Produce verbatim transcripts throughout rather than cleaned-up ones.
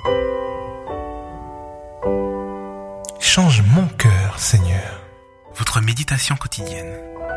Change mon cœur, Seigneur. Votre méditation quotidienne.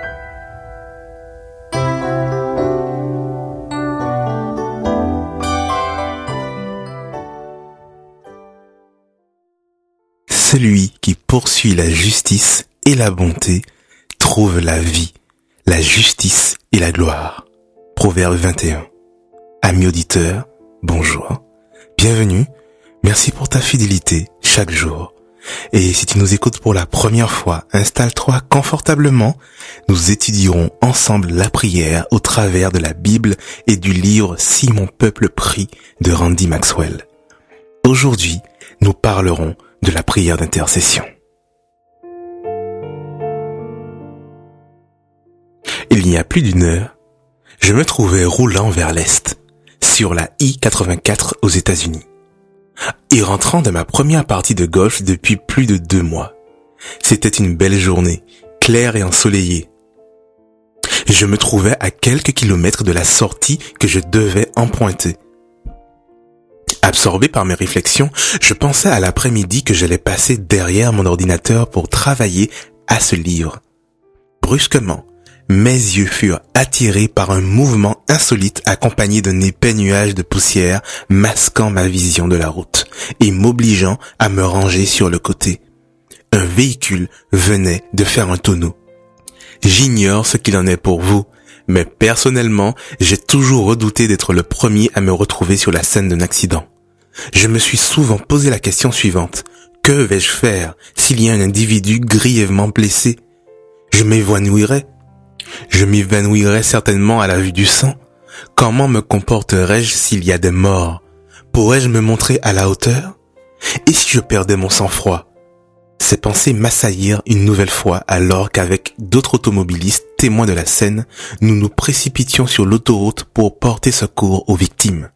Celui qui poursuit la justice et la bonté trouve la vie, la justice et la gloire. Proverbe vingt et un. Amis auditeurs, bonjour, bienvenue, merci pour ta fidélité chaque jour. Et si tu nous écoutes pour la première fois, installe-toi confortablement. Nous étudierons ensemble la prière au travers de la Bible et du livre « Si mon peuple prie » de Randy Maxwell. Aujourd'hui, nous parlerons de la prière d'intercession. Il y a plus d'une heure, je me trouvais roulant vers l'est, sur la I quatre-vingt-quatre aux États-Unis, et rentrant de ma première partie de golf depuis plus de deux mois. C'était une belle journée, claire et ensoleillée. Je me trouvais à quelques kilomètres de la sortie que je devais emprunter. Absorbé par mes réflexions, je pensais à l'après-midi que j'allais passer derrière mon ordinateur pour travailler à ce livre. Brusquement, mes yeux furent attirés par un mouvement insolite accompagné d'un épais nuage de poussière masquant ma vision de la route et m'obligeant à me ranger sur le côté. Un véhicule venait de faire un tonneau. J'ignore ce qu'il en est pour vous, mais personnellement, j'ai toujours redouté d'être le premier à me retrouver sur la scène d'un accident. Je me suis souvent posé la question suivante. Que vais-je faire s'il y a un individu grièvement blessé? Je m'évanouirais? Je m'évanouirais certainement à la vue du sang. Comment me comporterais-je s'il y a des morts? Pourrais-je me montrer à la hauteur? Et si je perdais mon sang-froid? Ces pensées m'assaillirent une nouvelle fois alors qu'avec d'autres automobilistes témoins de la scène, nous nous précipitions sur l'autoroute pour porter secours aux victimes.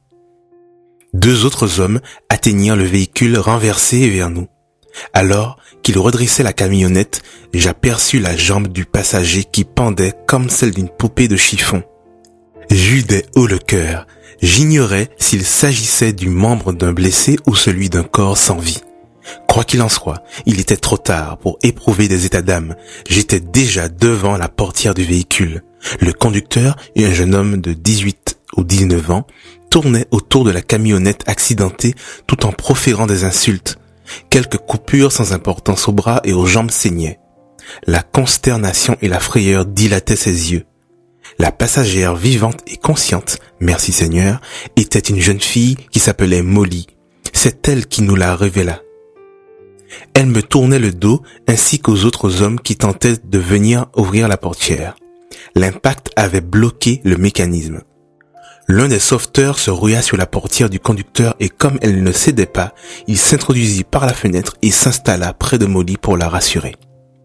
Deux autres hommes atteignirent le véhicule renversé vers nous. Alors qu'ils redressaient la camionnette, j'aperçus la jambe du passager qui pendait comme celle d'une poupée de chiffon. J'eus des hauts le cœur. J'ignorais s'il s'agissait du membre d'un blessé ou celui d'un corps sans vie. Quoi qu'il en soit, il était trop tard pour éprouver des états d'âme. J'étais déjà devant la portière du véhicule. Le conducteur et un jeune homme de dix-huit ou dix-neuf ans tournaient autour de la camionnette accidentée tout en proférant des insultes. Quelques coupures sans importance aux bras et aux jambes saignaient. La consternation et la frayeur dilataient ses yeux. La passagère vivante et consciente, merci Seigneur, était une jeune fille qui s'appelait Molly. C'est elle qui nous la révéla. Elle me tournait le dos ainsi qu'aux autres hommes qui tentaient de venir ouvrir la portière. L'impact avait bloqué le mécanisme. L'un des sauveteurs se rua sur la portière du conducteur et comme elle ne cédait pas, il s'introduisit par la fenêtre et s'installa près de Molly pour la rassurer.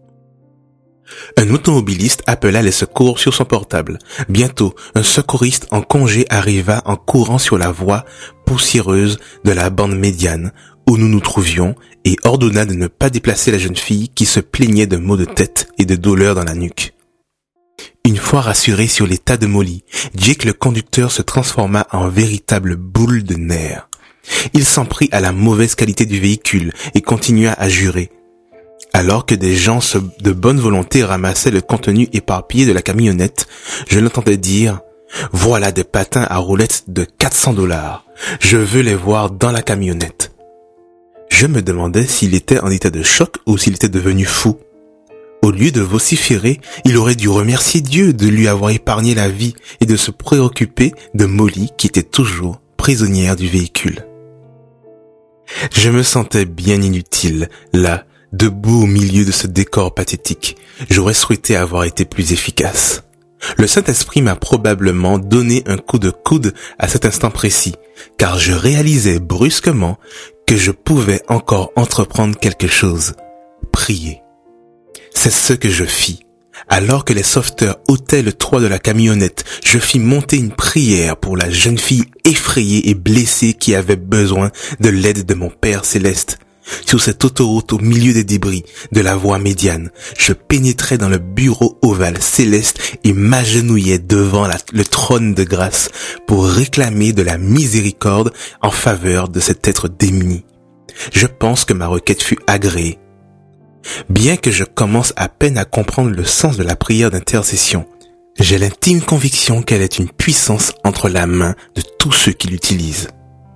Un automobiliste appela les secours sur son portable. Bientôt, un secouriste en congé arriva en courant sur la voie poussiéreuse de la bande médiane où nous nous trouvions et ordonna de ne pas déplacer la jeune fille qui se plaignait de maux de tête et de douleurs dans la nuque. Une fois rassuré sur l'état de Molly, Jake le conducteur se transforma en véritable boule de nerfs. Il s'en prit à la mauvaise qualité du véhicule et continua à jurer. Alors que des gens de bonne volonté ramassaient le contenu éparpillé de la camionnette, je l'entendais dire « Voilà des patins à roulettes de quatre cents dollars. Je veux les voir dans la camionnette. » Je me demandais s'il était en état de choc ou s'il était devenu fou. Au lieu de vociférer, il aurait dû remercier Dieu de lui avoir épargné la vie et de se préoccuper de Molly qui était toujours prisonnière du véhicule. Je me sentais bien inutile, là, debout au milieu de ce décor pathétique. J'aurais souhaité avoir été plus efficace. Le Saint-Esprit m'a probablement donné un coup de coude à cet instant précis, car je réalisais brusquement que je pouvais encore entreprendre quelque chose. Prier. C'est ce que je fis. Alors que les sauveteurs ôtaient le toit de la camionnette, je fis monter une prière pour la jeune fille effrayée et blessée qui avait besoin de l'aide de mon Père céleste. Sur cette autoroute au milieu des débris de la voie médiane, je pénétrais dans le bureau ovale céleste et m'agenouillais devant la, le trône de grâce pour réclamer de la miséricorde en faveur de cet être démuni. Je pense que ma requête fut agréée. Bien que je commence à peine à comprendre le sens de la prière d'intercession, j'ai l'intime conviction qu'elle est une puissance entre la main de tous ceux qui l'utilisent.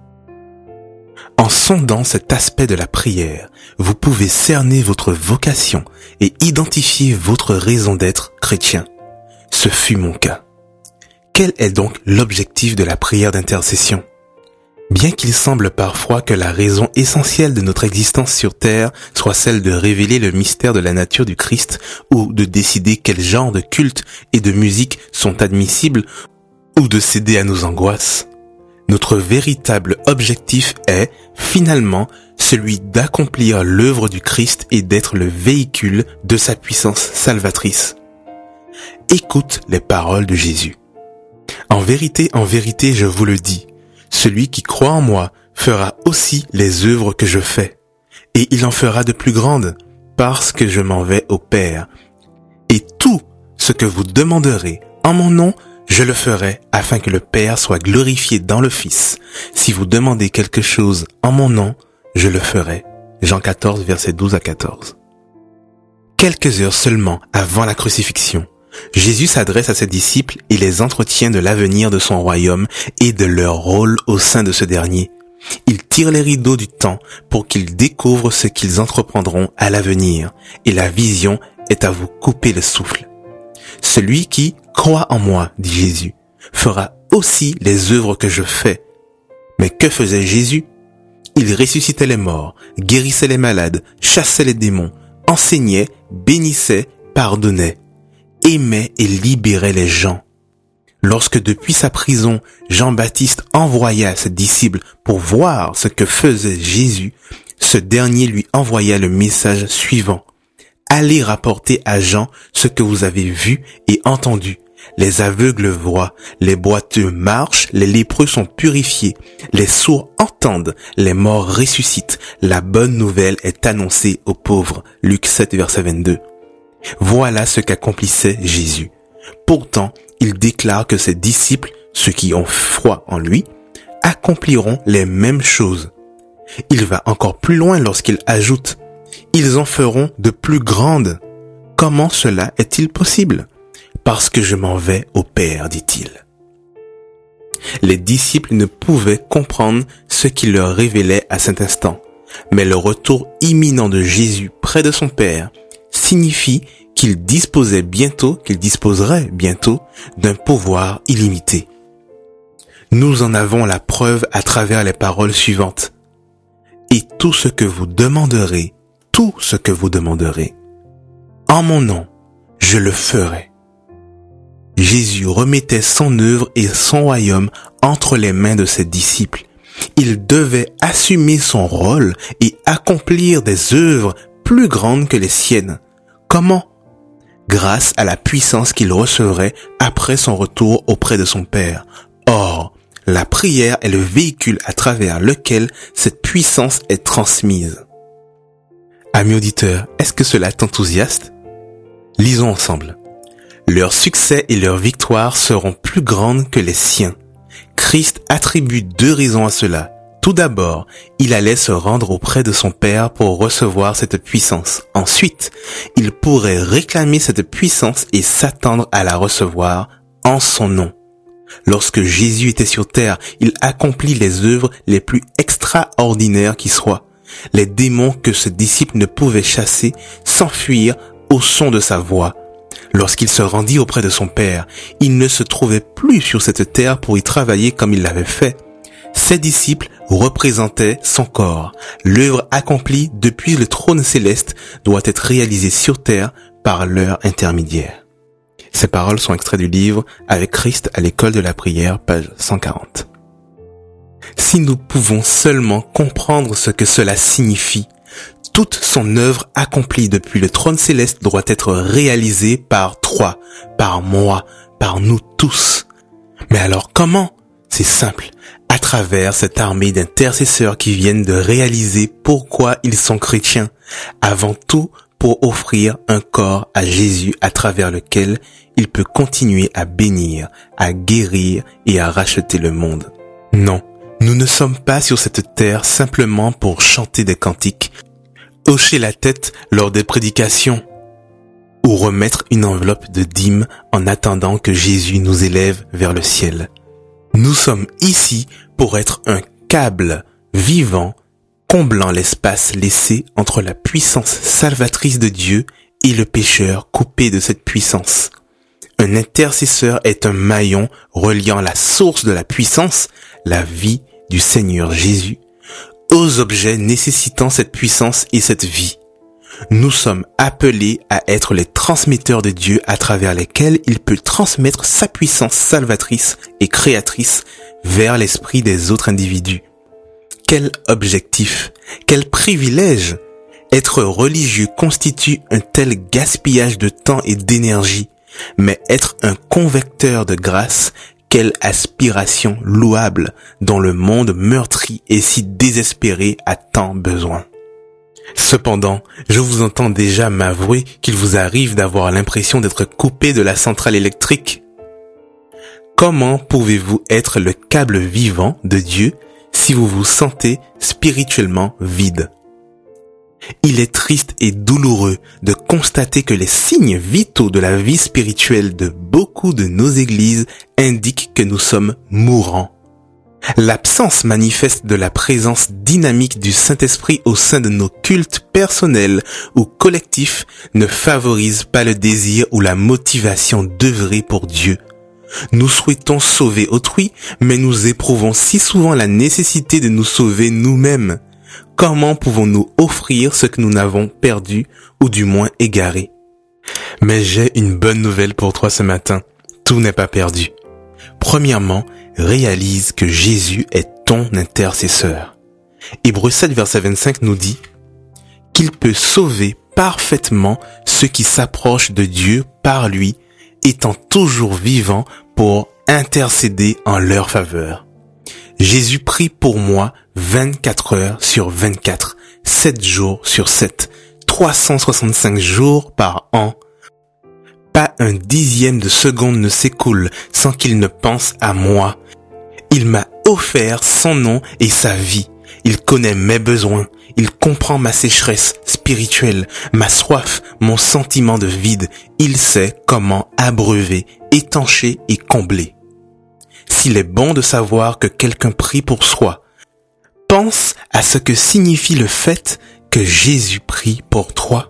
En sondant cet aspect de la prière, vous pouvez cerner votre vocation et identifier votre raison d'être chrétien. Ce fut mon cas. Quel est donc l'objectif de la prière d'intercession ? Bien qu'il semble parfois que la raison essentielle de notre existence sur terre soit celle de révéler le mystère de la nature du Christ ou de décider quel genre de culte et de musique sont admissibles ou de céder à nos angoisses, notre véritable objectif est, finalement, celui d'accomplir l'œuvre du Christ et d'être le véhicule de sa puissance salvatrice. Écoute les paroles de Jésus. En vérité, en vérité, je vous le dis, celui qui croit en moi fera aussi les œuvres que je fais, et il en fera de plus grandes, parce que je m'en vais au Père. Et tout ce que vous demanderez en mon nom, je le ferai afin que le Père soit glorifié dans le Fils. Si vous demandez quelque chose en mon nom, je le ferai. Jean quatorze, versets douze à quatorze. Quelques heures seulement avant la crucifixion, Jésus s'adresse à ses disciples et les entretient de l'avenir de son royaume et de leur rôle au sein de ce dernier. Il tire les rideaux du temps pour qu'ils découvrent ce qu'ils entreprendront à l'avenir, et la vision est à vous couper le souffle. Celui qui croit en moi, dit Jésus, fera aussi les œuvres que je fais. Mais que faisait Jésus ? Il ressuscitait les morts, guérissait les malades, chassait les démons, enseignait, bénissait, pardonnait, aimait et libérait les gens. Lorsque depuis sa prison, Jean-Baptiste envoya ses disciples pour voir ce que faisait Jésus, ce dernier lui envoya le message suivant. Allez rapporter à Jean ce que vous avez vu et entendu. Les aveugles voient, les boiteux marchent, les lépreux sont purifiés, les sourds entendent, les morts ressuscitent. La bonne nouvelle est annoncée aux pauvres. Luc sept, verset vingt-deux. Voilà ce qu'accomplissait Jésus. Pourtant, il déclare que ses disciples, ceux qui ont foi en lui, accompliront les mêmes choses. Il va encore plus loin lorsqu'il ajoute « Ils en feront de plus grandes ». Comment cela est-il possible ? Parce que je m'en vais au Père, dit-il. Les disciples ne pouvaient comprendre ce qu'il leur révélait à cet instant, mais le retour imminent de Jésus près de son Père signifie qu'il disposait bientôt, qu'il disposerait bientôt d'un pouvoir illimité. Nous en avons la preuve à travers les paroles suivantes. Et tout ce que vous demanderez, tout ce que vous demanderez, en mon nom, je le ferai. Jésus remettait son œuvre et son royaume entre les mains de ses disciples. Il devait assumer son rôle et accomplir des œuvres plus grandes que les siennes. Comment ? Grâce à la puissance qu'il recevrait après son retour auprès de son Père. Or, la prière est le véhicule à travers lequel cette puissance est transmise. Amis auditeurs, est-ce que cela t'enthousiaste ? Lisons ensemble. Leur succès et leur victoire seront plus grandes que les siens. Christ attribue deux raisons à cela. Tout d'abord, il allait se rendre auprès de son Père pour recevoir cette puissance. Ensuite, il pourrait réclamer cette puissance et s'attendre à la recevoir en son nom. Lorsque Jésus était sur terre, il accomplit les œuvres les plus extraordinaires qui soient. Les démons que ce disciple ne pouvait chasser s'enfuirent au son de sa voix. Lorsqu'il se rendit auprès de son Père, il ne se trouvait plus sur cette terre pour y travailler comme il l'avait fait. Ses disciples représentaient son corps. L'œuvre accomplie depuis le trône céleste doit être réalisée sur terre par leur intermédiaire. Ces paroles sont extraites du livre « Avec Christ à l'école de la prière », page cent quarante. Si nous pouvons seulement comprendre ce que cela signifie, toute son œuvre accomplie depuis le trône céleste doit être réalisée par toi, par moi, par nous tous. Mais alors comment ? C'est simple. à travers cette armée d'intercesseurs qui viennent de réaliser pourquoi ils sont chrétiens, avant tout pour offrir un corps à Jésus à travers lequel il peut continuer à bénir, à guérir et à racheter le monde. Non, nous ne sommes pas sur cette terre simplement pour chanter des cantiques, hocher la tête lors des prédications ou remettre une enveloppe de dîmes en attendant que Jésus nous élève vers le ciel. Nous sommes ici pour être un câble vivant, comblant l'espace laissé entre la puissance salvatrice de Dieu et le pécheur coupé de cette puissance. Un intercesseur est un maillon reliant la source de la puissance, la vie du Seigneur Jésus, aux objets nécessitant cette puissance et cette vie. Nous sommes appelés à être les transmetteurs de Dieu à travers lesquels il peut transmettre sa puissance salvatrice et créatrice vers l'esprit des autres individus. Quel objectif, quel privilège! Être religieux constitue un tel gaspillage de temps et d'énergie, mais être un convecteur de grâce, quelle aspiration louable dont le monde meurtri et si désespéré a tant besoin. Cependant, je vous entends déjà m'avouer qu'il vous arrive d'avoir l'impression d'être coupé de la centrale électrique. Comment pouvez-vous être le câble vivant de Dieu si vous vous sentez spirituellement vide? Il est triste et douloureux de constater que les signes vitaux de la vie spirituelle de beaucoup de nos églises indiquent que nous sommes mourants. L'absence manifeste de la présence dynamique du Saint-Esprit au sein de nos cultes personnels ou collectifs ne favorise pas le désir ou la motivation d'œuvrer pour Dieu. Nous souhaitons sauver autrui, mais nous éprouvons si souvent la nécessité de nous sauver nous-mêmes. Comment pouvons-nous offrir ce que nous n'avons perdu ou du moins égaré? Mais j'ai une bonne nouvelle pour toi ce matin. Tout n'est pas perdu. Premièrement, réalise que Jésus est ton intercesseur. Hébreux sept, verset vingt-cinq nous dit qu'il peut sauver parfaitement ceux qui s'approchent de Dieu par lui, étant toujours vivant pour intercéder en leur faveur. Jésus prie pour moi vingt-quatre heures sur vingt-quatre, sept jours sur sept, trois cent soixante-cinq jours par an. Pas un dixième de seconde ne s'écoule sans qu'il ne pense à moi. Il m'a offert son nom et sa vie. Il connaît mes besoins. Il comprend ma sécheresse spirituelle, ma soif, mon sentiment de vide. Il sait comment abreuver, étancher et combler. S'il est bon de savoir que quelqu'un prie pour soi, pense à ce que signifie le fait que Jésus prie pour toi.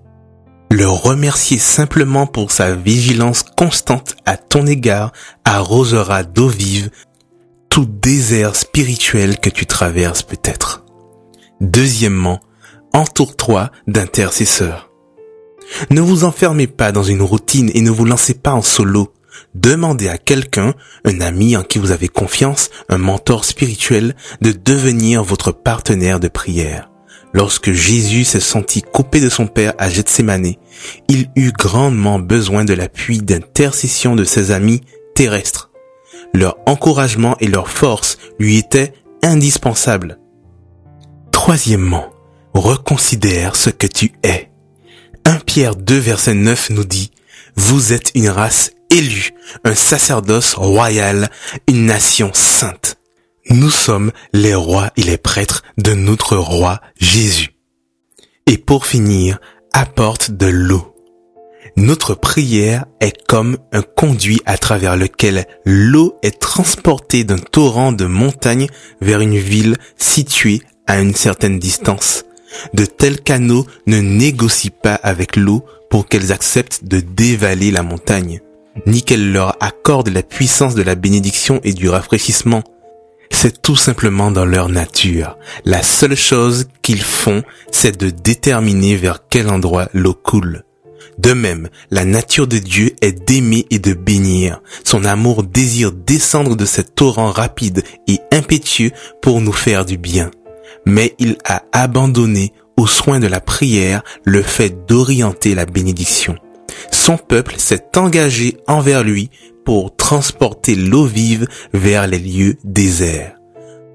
Le remercier simplement pour sa vigilance constante à ton égard arrosera d'eau vive tout désert spirituel que tu traverses peut-être. Deuxièmement, entoure-toi d'intercesseurs. Ne vous enfermez pas dans une routine et ne vous lancez pas en solo. Demandez à quelqu'un, un ami en qui vous avez confiance, un mentor spirituel, de devenir votre partenaire de prière. Lorsque Jésus s'est senti coupé de son Père à Gethsémanée, il eut grandement besoin de l'appui d'intercession de ses amis terrestres. Leur encouragement et leur force lui étaient indispensables. Troisièmement, reconsidère ce que tu es. premier Pierre deux verset neuf nous dit « Vous êtes une race élue, un sacerdoce royal, une nation sainte. » Nous sommes les rois et les prêtres de notre roi Jésus. Et pour finir, apporte de l'eau. Notre prière est comme un conduit à travers lequel l'eau est transportée d'un torrent de montagne vers une ville située à une certaine distance. De tels canaux ne négocient pas avec l'eau pour qu'elles acceptent de dévaler la montagne, ni qu'elle leur accorde la puissance de la bénédiction et du rafraîchissement. C'est tout simplement dans leur nature. La seule chose qu'ils font, c'est de déterminer vers quel endroit l'eau coule. De même, la nature de Dieu est d'aimer et de bénir. Son amour désire descendre de cet torrent rapide et impétueux pour nous faire du bien. Mais il a abandonné aux soins de la prière le fait d'orienter la bénédiction. Son peuple s'est engagé envers lui pour transporter l'eau vive vers les lieux déserts.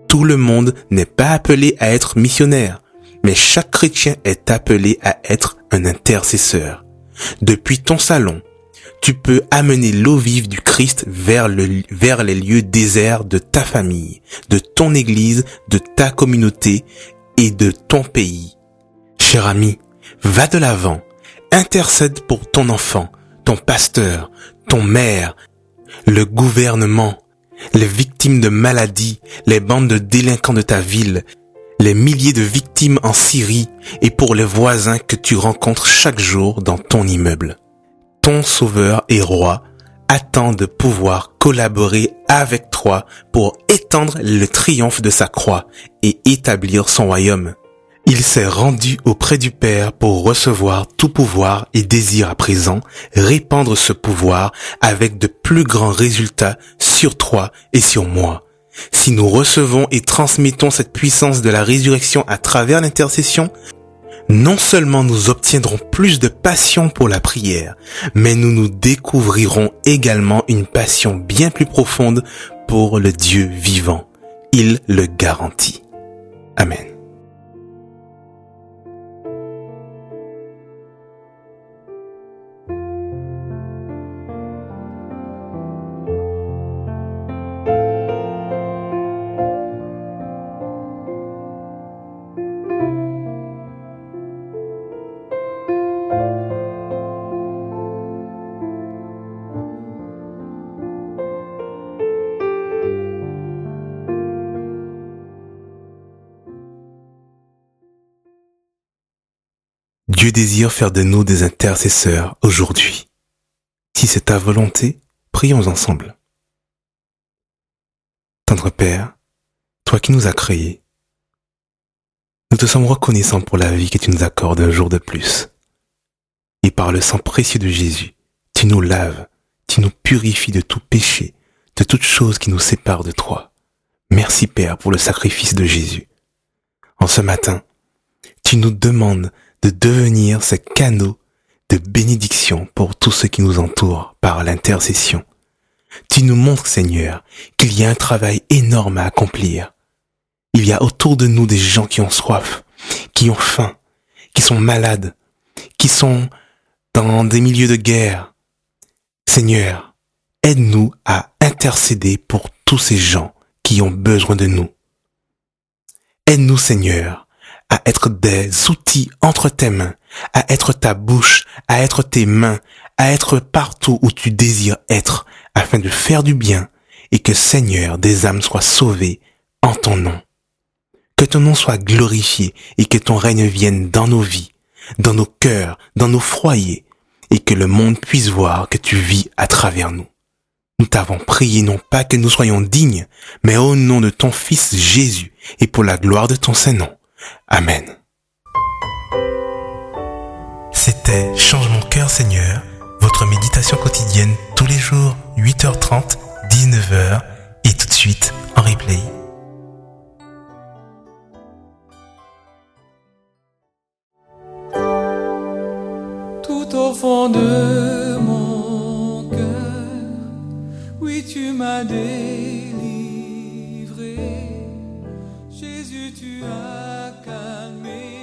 Tout le monde n'est pas appelé à être missionnaire, mais chaque chrétien est appelé à être un intercesseur. Depuis ton salon, tu peux amener l'eau vive du Christ vers le, vers les lieux déserts de ta famille, de ton église, de ta communauté et de ton pays. Cher ami, va de l'avant, intercède pour ton enfant, ton pasteur, ton maire, le gouvernement, les victimes de maladies, les bandes de délinquants de ta ville, les milliers de victimes en Syrie et pour les voisins que tu rencontres chaque jour dans ton immeuble. Ton sauveur et roi attend de pouvoir collaborer avec toi pour étendre le triomphe de sa croix et établir son royaume. Il s'est rendu auprès du Père pour recevoir tout pouvoir et désire à présent répandre ce pouvoir avec de plus grands résultats sur toi et sur moi. Si nous recevons et transmettons cette puissance de la résurrection à travers l'intercession, non seulement nous obtiendrons plus de passion pour la prière, mais nous nous découvrirons également une passion bien plus profonde pour le Dieu vivant. Il le garantit. Amen. Dieu désire faire de nous des intercesseurs aujourd'hui. Si c'est ta volonté, prions ensemble. Tendre Père, toi qui nous as créés, nous te sommes reconnaissants pour la vie que tu nous accordes un jour de plus. Et par le sang précieux de Jésus, tu nous laves, tu nous purifies de tout péché, de toute chose qui nous sépare de toi. Merci Père pour le sacrifice de Jésus. En ce matin, tu nous demandes de devenir ces canaux de bénédiction pour tous ceux qui nous entourent par l'intercession. Tu nous montres, Seigneur, qu'il y a un travail énorme à accomplir. Il y a autour de nous des gens qui ont soif, qui ont faim, qui sont malades, qui sont dans des milieux de guerre. Seigneur, aide-nous à intercéder pour tous ces gens qui ont besoin de nous. Aide-nous, Seigneur, à être des outils entre tes mains, à être ta bouche, à être tes mains, à être partout où tu désires être, afin de faire du bien et que, Seigneur, des âmes soient sauvées en ton nom. Que ton nom soit glorifié et que ton règne vienne dans nos vies, dans nos cœurs, dans nos foyers, et que le monde puisse voir que tu vis à travers nous. Nous t'avons prié non pas que nous soyons dignes, mais au nom de ton Fils Jésus et pour la gloire de ton Saint-Nom. Amen. C'était Change mon cœur Seigneur, votre méditation quotidienne tous les jours, huit heures trente, dix-neuf heures et tout de suite en replay. Tout au fond de mon cœur, oui tu m'as délivré, Jésus tu as calmé